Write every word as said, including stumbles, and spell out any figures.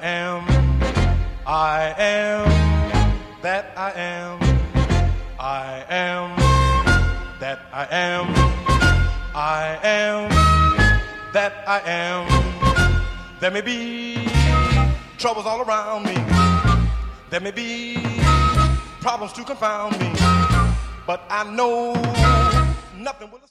am, I am, that I am, I am, that I am, I am, that I am. There may be troubles all around me, there may be problems to confound me, but I know nothing will